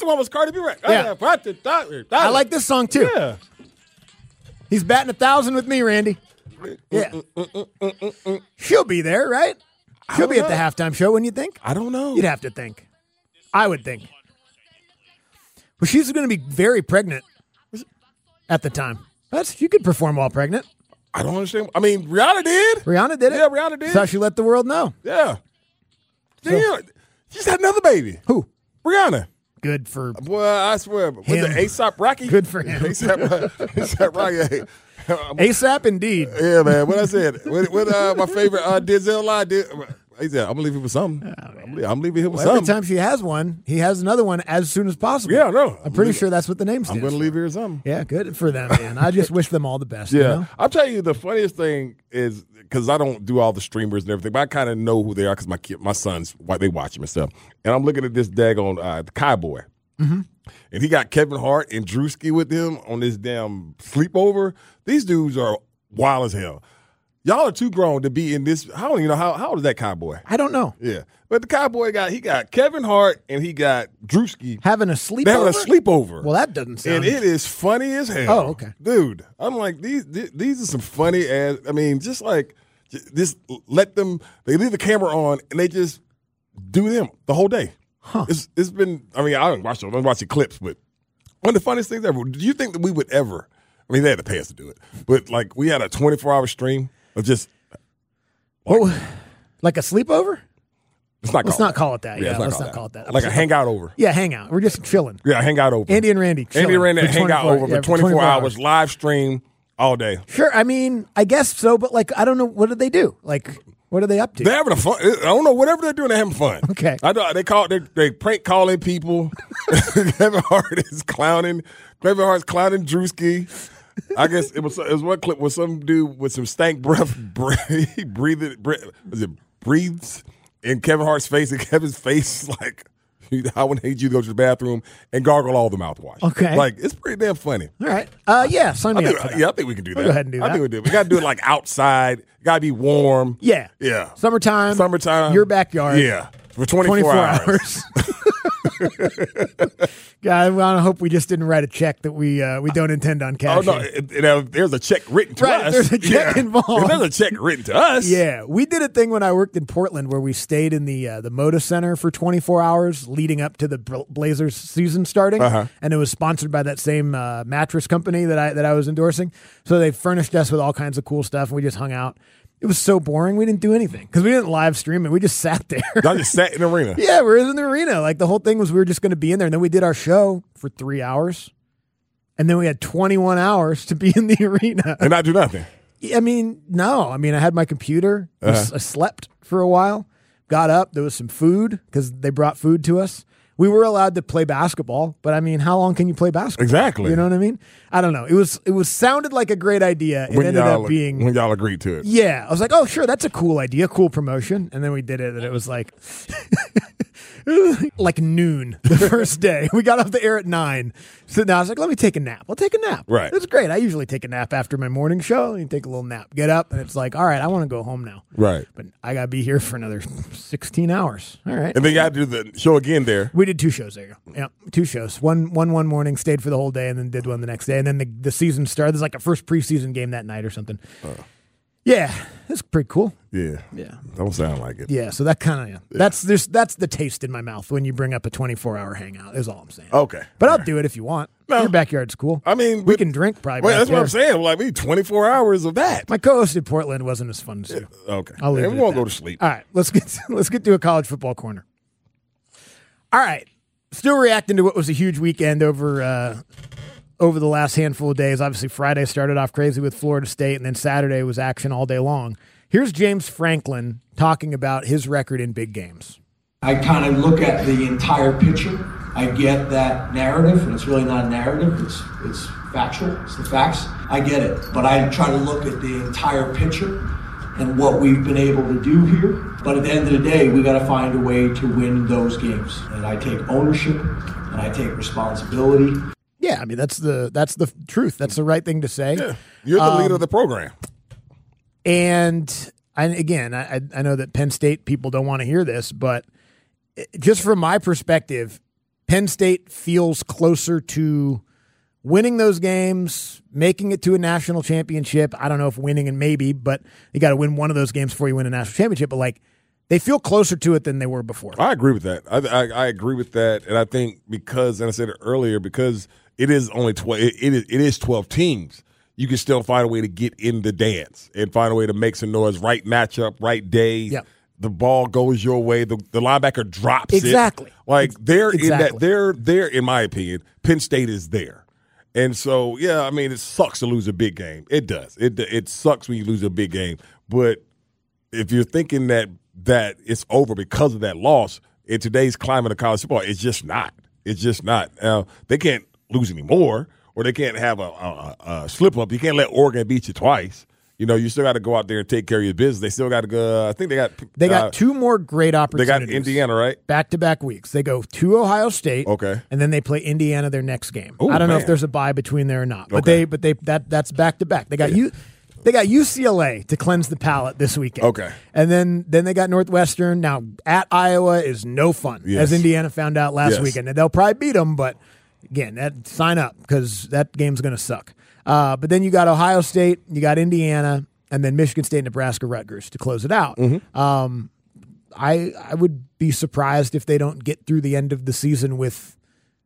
one was Cardi B, right? Yeah. I like this song, too. Yeah. He's batting 1,000 with me, Randy. Yeah. She'll be there, right? She'll be at the halftime show, wouldn't you think? I don't know. You'd have to think. I would think. Well, she's going to be very pregnant at the time. She could perform while pregnant. I don't understand. I mean, Rihanna did. Rihanna did it. Yeah, Rihanna did. That's how she let the world know. Yeah. Damn. She's had another baby. Who? Rihanna. Good for Boy, I swear. Was him. it A$AP Rocky? Good for him. A$AP Rocky. ASAP, indeed. Yeah, man. What I said. What my favorite Denzel line did. He said, I'm going to leave it with something. I'm leaving him with Every something. time she has one, he has another one as soon as possible. Yeah, no. I'm pretty sure that's what the name stands I'm going to for. leave here with something. Yeah, good for them, man. I just wish them all the best. Yeah. You know? I'll tell you the funniest thing is, because I don't do all the streamers and everything, but I kind of know who they are because my sons, they watch them and stuff. And I'm looking at this daggone the Cowboy. Mm-hmm. And he got Kevin Hart and Drewski with him on this damn sleepover. These dudes are wild as hell. Y'all are too grown to be in this. I don't even know how old is that Cowboy? I don't know. Yeah. But the Cowboy got Kevin Hart and he got Drewski. Having a sleepover? They're having a sleepover. Well, that doesn't sound. And it is funny as hell. Oh, okay. Dude, I'm like, these are some funny ass. I mean, just let them, they leave the camera on and they just do them the whole day. Huh. It's been, I mean, I don't watch them. I'm watching clips, but one of the funniest things ever. Do you think that we would ever, I mean, they had to pay us to do it, but like we had a 24-hour stream of just. Like a sleepover? Let's not call it that. Yeah, Yeah, let's not call it that. Like a hangout over. Yeah, hangout. We're just chilling. Yeah, hangout over. Andy and Randy. Andy and Randy hang out over for 24 hours, hours, live stream all day. Sure. I mean, I guess so, but like, I don't know. What did they do? Like, what are they up to? They're having fun. I don't know. Whatever they're doing, they're having fun. Okay. I know they prank calling people. Kevin Hart is clowning. Kevin Hart's clowning Drewski. I guess it was one clip where some dude with some stank breath he breathes in Kevin Hart's face, and Kevin's face like, I would hate you to go to the bathroom and gargle all the mouthwash. Okay. Like, it's pretty damn funny. All right. Yeah, sign me up for that. Yeah, I think we can do that. We'll go ahead and do that. I think we do. We got to do it like outside. Got to be warm. Yeah. Yeah. Summertime. Your backyard. Yeah. For 24 hours. God, I hope we just didn't write a check that we don't intend on cashing. Oh, no. There's a check written to us. There's a check involved. If there's a check written to us. Yeah. We did a thing when I worked in Portland where we stayed in the Moda Center for 24 hours leading up to the Blazers season starting. Uh-huh. And it was sponsored by that same mattress company that I was endorsing. So they furnished us with all kinds of cool stuff, and we just hung out. It was so boring. We didn't do anything because we didn't live stream it. We just sat there. I just sat in the arena. Yeah, we were in the arena. Like the whole thing was we were just going to be in there. And then we did our show for 3 hours. And then we had 21 hours to be in the arena. And not do nothing. I mean, no. I mean, I had my computer. I slept for a while. Got up. There was some food because they brought food to us. We were allowed to play basketball, but I mean, how long can you play basketball? Exactly. You know what I mean? I don't know. It was sounded like a great idea. It ended up being when y'all agreed to it. Yeah, I was like, oh sure, that's a cool idea, cool promotion, and then we did it, and it was like, like noon the first day. We got off the air at 9. So now I was like, let me take a nap. I'll take a nap. Right. It's great. I usually take a nap after my morning show. You take a little nap, get up, and it's like, all right, I want to go home now. Right. But I got to be here for another 16 hours. All right. And then you got to do the show again there. We did 2 shows there. Yeah, 2 shows. One morning, stayed for the whole day, and then did one the next day. And then the season started. There's like a first preseason game that night or something. Yeah, it's pretty cool. Yeah. Yeah. Don't sound like it. Yeah, so that kind of that's the taste in my mouth when you bring up a 24-hour hangout. Is all I'm saying. Okay. But I'll do it if you want. No. Your backyard's cool. I mean, we can drink probably. Well, that's back what I'm saying. Like, we need 24 hours of that. My co-host in Portland wasn't as fun as you. Okay. I'll leave it we at won't that. go to sleep. All right, let's get to a college football corner. All right, still reacting to what was a huge weekend over the last handful of days. Obviously, Friday started off crazy with Florida State, and then Saturday was action all day long. Here's James Franklin talking about his record in big games. I kind of look at the entire picture. I get that narrative, and it's really not a narrative. It's factual. It's the facts. I get it. But I try to look at the entire picture and what we've been able to do here. But at the end of the day, we got to find a way to win those games. And I take ownership, and I take responsibility. Yeah, I mean, that's the truth. That's the right thing to say. Yeah. You're the leader of the program. And I know that Penn State people don't want to hear this, but just from my perspective, Penn State feels closer to winning those games, making it to a national championship. I don't know if winning and maybe, but you got to win one of those games before you win a national championship. But like, they feel closer to it than they were before. I agree with that. I agree with that, and I think because, and I said it earlier, because it is only 12. It is 12 teams. You can still find a way to get in the dance and find a way to make some noise. Right matchup, right day. Yep. The ball goes your way. The linebacker drops exactly. it. Like they're exactly. in that. They're in my opinion. Penn State is there. And so, yeah, I mean, it sucks to lose a big game. It does. It sucks when you lose a big game. But if you're thinking that it's over because of that loss, in today's climate of college football, it's just not. It's just not. They can't lose anymore, or they can't have a slip-up. You can't let Oregon beat you twice. You know, you still got to go out there and take care of your business. They still got to go. I think they got two more great opportunities. They got Indiana, right? Back-to-back weeks. They go to Ohio State. Okay. And then they play Indiana their next game. Ooh, I don't know if man. there's a bye between there or not. But Okay. that's back-to-back. They got They got UCLA to cleanse the palate this weekend. Okay. And then they got Northwestern. Now, at Iowa is no fun, Yes. as Indiana found out last Yes. weekend. And they'll probably beat them, but again, sign up because that game's going to suck. But then you got Ohio State, you got Indiana, and then Michigan State, Nebraska, Rutgers to close it out. Mm-hmm. I would be surprised if they don't get through the end of the season with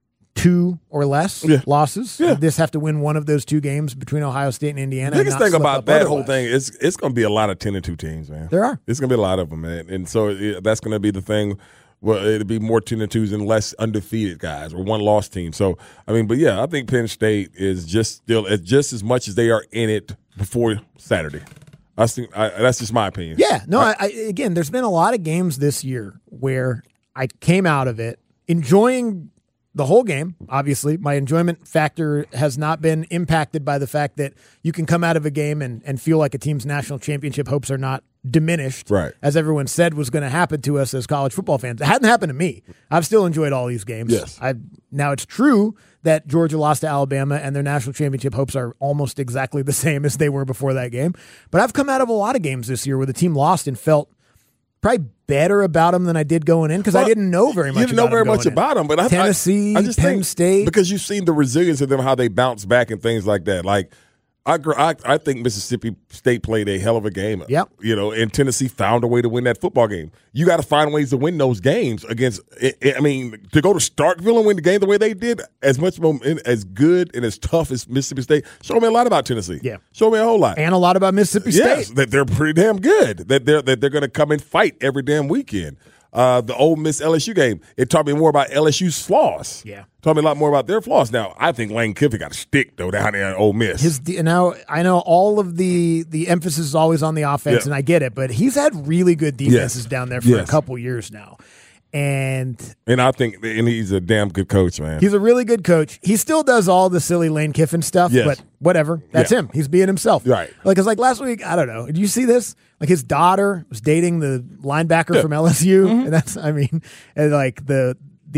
2 or less losses. Yeah. They just have to win one of those 2 games between Ohio State and Indiana. The and biggest not thing slip about up that otherwise. whole thing is it's going to be a lot of 10-2 teams, man. There are. It's going to be a lot of them, man. And so that's going to be the thing. Well, it'll be more 10-2s and less undefeated guys or one-loss team. So, I mean, but yeah, I think Penn State is just as much as they are in it before Saturday. That's just my opinion. Yeah, no. Again, there's been a lot of games this year where I came out of it enjoying the whole game. Obviously, my enjoyment factor has not been impacted by the fact that you can come out of a game and feel like a team's national championship hopes are not diminished, Right. as everyone said was going to happen to us as college football fans. It hadn't happened to me. I've still enjoyed all these games. Yes. Now, it's true that Georgia lost to Alabama and their national championship hopes are almost exactly the same as they were before that game. But I've come out of a lot of games this year where the team lost and felt probably better about them than I did going in because I didn't know very much. You didn't know very much about them, but Tennessee, I just Penn think, State, because you've seen the resilience of them, how they bounce back and things like that. Like I think Mississippi State played a hell of a game. Yep. You know, and Tennessee found a way to win that football game. You got to find ways to win those games against. I mean, to go to Starkville and win the game the way they did, as good and as tough as Mississippi State, showed me a lot about Tennessee. Yeah, showed me a whole lot, and a lot about Mississippi yes, State. that they're pretty damn good. That they're going to come and fight every damn weekend. The Ole Miss LSU game, it taught me more about LSU's flaws. Yeah. Taught me a lot more about their flaws. Now, I think Lane Kiffin got a stick, though, down there at Ole Miss. Now, I know all of the emphasis is always on the offense, and I get it, but he's had really good defenses down there for a couple years now. And I think he's a damn good coach, man. He's a really good coach. He still does all the silly Lane Kiffin stuff, but whatever. That's him. He's being himself. Right. Because last week, I don't know. Did you see this? Like his daughter was dating the linebacker from LSU, and that's and like the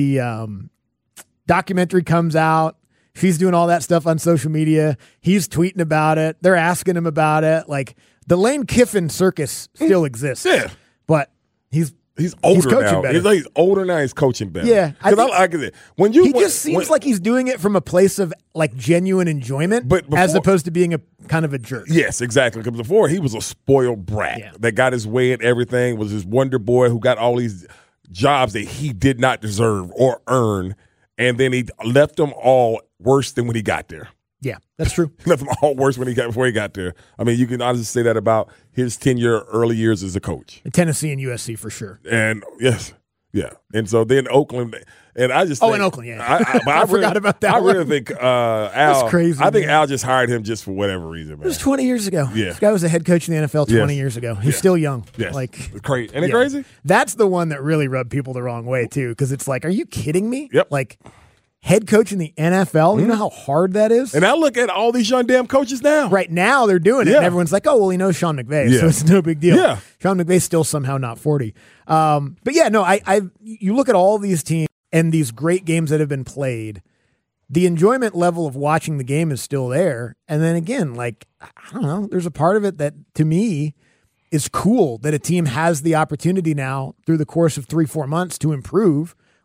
documentary comes out. She's doing all that stuff on social media. He's tweeting about it. They're asking him about it. Like the Lane Kiffin circus still exists. Yeah. But he's older now. better. He's older now. He's coaching better. Yeah, because I like it. When you he just seems like he's doing it from a place of like genuine enjoyment, but before, as opposed to being a kind of a jerk. Yes, exactly. Because before he was a spoiled brat that got his way in everything. Was this wonder boy who got all these jobs that he did not deserve or earn, and then he left them all worse than when he got there. Yeah, that's true. Left them all worse before he got there. I mean, you can honestly say that about his tenure, early years as a coach. Tennessee and USC for sure. And yes, yeah. And so then Oakland, and I just in Oakland, yeah. I forgot about that. I really think Al. That's crazy. I think Al just hired him just for whatever reason. Man. It was 20 years ago. Yeah, this guy was a head coach in the NFL 20 years ago. He's still young. Yes, like crazy. Ain't it crazy? That's the one that really rubbed people the wrong way too, because it's like, are you kidding me? Yep. Like. Head coach in the NFL, you know how hard that is? And I look at all these young damn coaches now. Right now, they're doing it, and everyone's like, oh, well, he knows Sean McVay, so it's no big deal. Yeah. Sean McVay's still somehow not 40. But yeah, no, you look at all these teams and these great games that have been played, the enjoyment level of watching the game is still there. And then again, like, I don't know, there's a part of it that, to me, is cool that a team has the opportunity now through the course of 3-4 months to improve,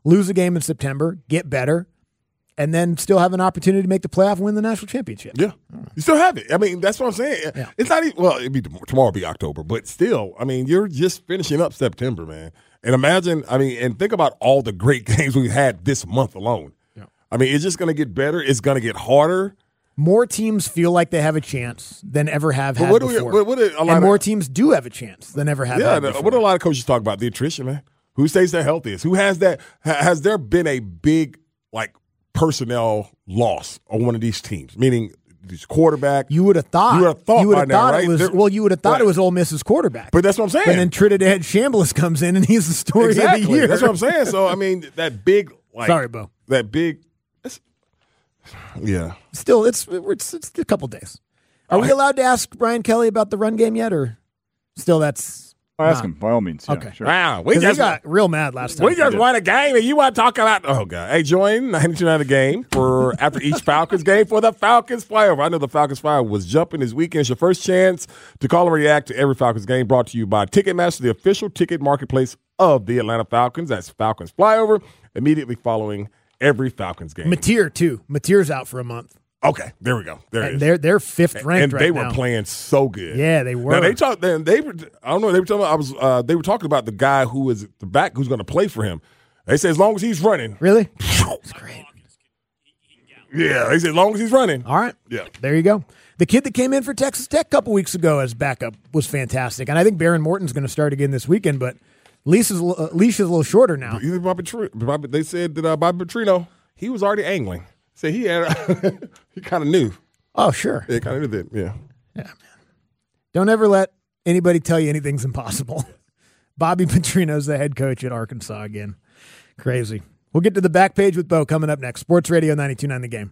lose a game in September, get better, and then still have an opportunity to make the playoff and win the national championship. Yeah. You still have it. I mean, that's what I'm saying. Yeah. It's not even, well, tomorrow will be October, but still, I mean, you're just finishing up September, man. And imagine, I mean, and think about all the great games we've had this month alone. Yeah. I mean, it's just going to get better. It's going to get harder. More teams feel like they have a chance than ever have had before. And more teams do have a chance than ever have had before. What do a lot of coaches talk about? The attrition, man. Who stays the healthiest? Who has that? Has there been a big, like, personnel loss on one of these teams? Meaning, this quarterback. You would have thought. You would have thought right? You would have thought it was Ole Miss's quarterback. But that's what I'm saying. And then Trinidad Chambliss comes in, and he's the story of the year. That's what I'm saying. So I mean, that big. Like, sorry, Bo. That big. Yeah. Still, it's a couple days. Are we allowed to ask Brian Kelly about the run game yet, or still that's? I'll ask him by all means. Yeah, okay, sure. Wow, we just got real mad last time. We just won a game, and you want to talk about? Oh God! Hey, join 92.9 The Game for after each Falcons game for the Falcons Flyover. I know the Falcons Flyover was jumping this weekend. It's your first chance to call and react to every Falcons game. Brought to you by Ticketmaster, the official ticket marketplace of the Atlanta Falcons. That's Falcons Flyover. Immediately following every Falcons game. Mateer too. Mateer's out for a month. Okay, there we go. They're fifth ranked and they were now. playing so good. Yeah, they were. Now they talked. They were. I don't know. They were talking. They were talking about the guy who was the back who's going to play for him. They said as long as he's running. Really? That's great. Yeah, they said as long as he's running. All right. Yeah. There you go. The kid that came in for Texas Tech a couple weeks ago as backup was fantastic, and I think Baron Morton's going to start again this weekend. But leash is a little shorter now. They said that Bobby Petrino, he was already angling. So he had he kind of knew. Oh, sure. Yeah, kind of knew that. Yeah. Yeah, man. Don't ever let anybody tell you anything's impossible. Bobby Petrino's the head coach at Arkansas again. Crazy. We'll get to the back page with Bo coming up next. Sports Radio 92.9 The Game.